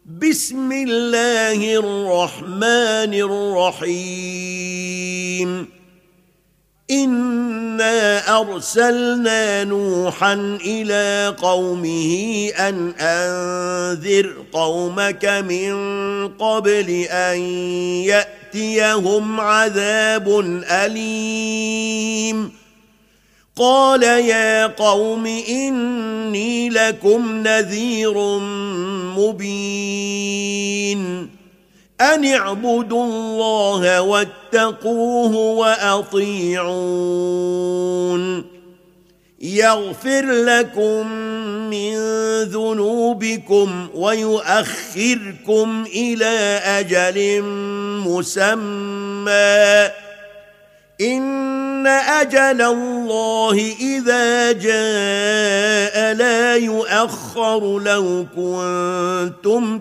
بسم الله الرحمن الرحيم. إنا أرسلنا نوحا إلى قومه أن أنذر قومك من قبل أن يأتيهم عذاب أليم. قال يا قوم إني لكم نذير مبين أن اعبدوا الله واتقوه وأطيعون يغفر لكم من ذنوبكم ويؤخركم إلى أجل مسمى إن أجل الله إذا جاء لا يؤخر لو كنتم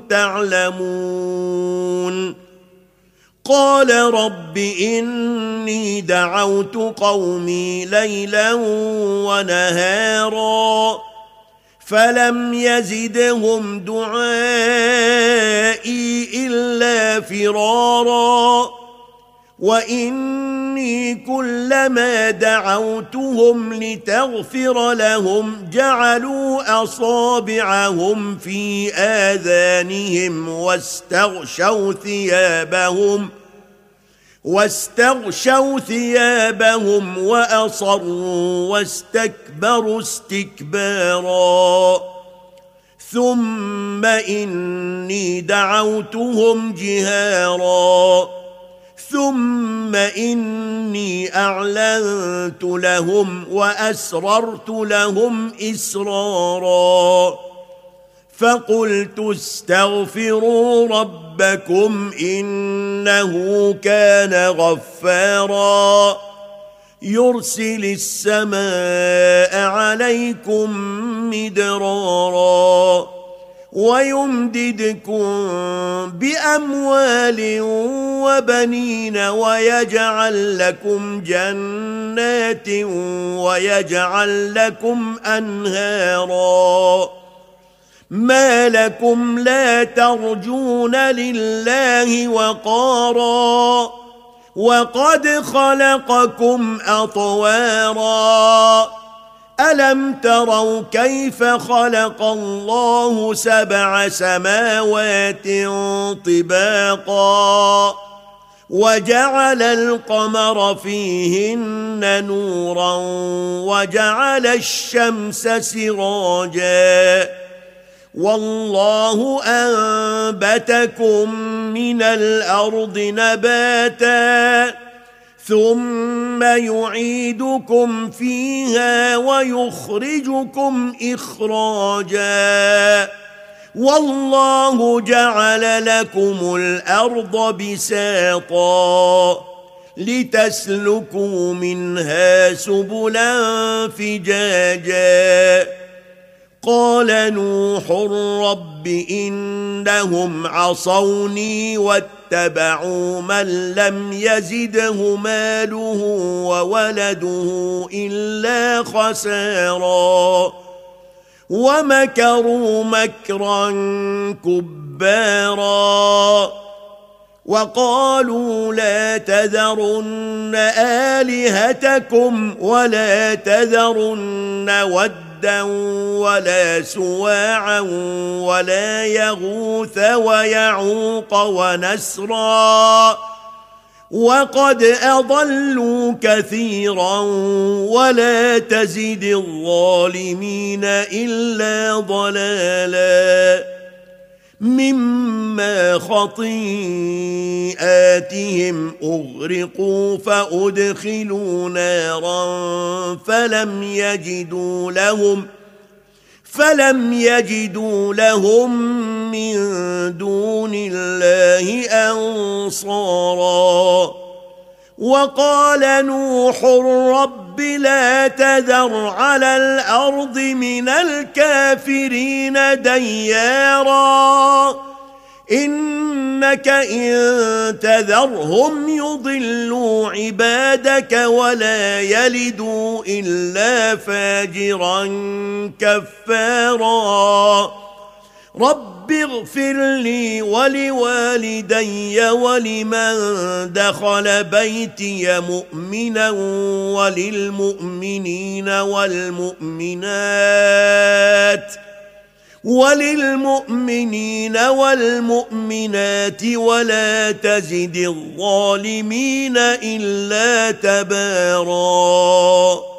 تعلمون. قال رب إني دعوت قومي ليلا ونهارا فلم يزدهم دعائي إلا فرارا وإني كلما دعوتهم لتغفر لهم جعلوا أصابعهم في آذانهم واستغشوا ثيابهم وأصروا واستكبروا استكبارا. ثم إني دعوتهم جهارا ثم إني أعلنت لهم وأسررت لهم إسرارا فقلت استغفروا ربكم إنه كان غفارا يرسل السماء عليكم مدرارا ويمددكم بأموال وبنين ويجعل لكم جنات ويجعل لكم أنهارا. ما لكم لا ترجون لله وقارا وقد خلقكم أطوارا. ألم تروا كيف خلق الله 7 سماوات طباقا وجعل القمر فيهن نورا وجعل الشمس سراجا والله أنبتكم من الأرض نباتا ثم يعيدكم فيها ويخرجكم إخراجا والله جعل لكم الأرض بساطا لتسلكوا منها سبلا فجاجا. قال نوح رب إنهم عصوني واتبعوا من لم يزده ماله وولده إلا خسارا ومكروا مكرا كبارا وقالوا لا تذرن آلهتكم ولا تذرن ودا ولا سواعا ولا يغوث ويعوق ونسرا وقد أضلوا كثيرا ولا تزد الظالمين إلا ضلالا. مما خطيئاتهم أغرقوا فأدخلوا نارا فلم يجدوا لهم من دون الله أنصارا. وقال نوح رب لا تذر على الأرض من الكافرين ديارا إنك إن تذرهم يضلوا عبادك ولا يلدوا إلا فاجرا كفارا. رب اغفر لي ولوالدي ولمن دخل بيتي مؤمنا وللمؤمنين والمؤمنات ولا تزد الظالمين إلا تباراً.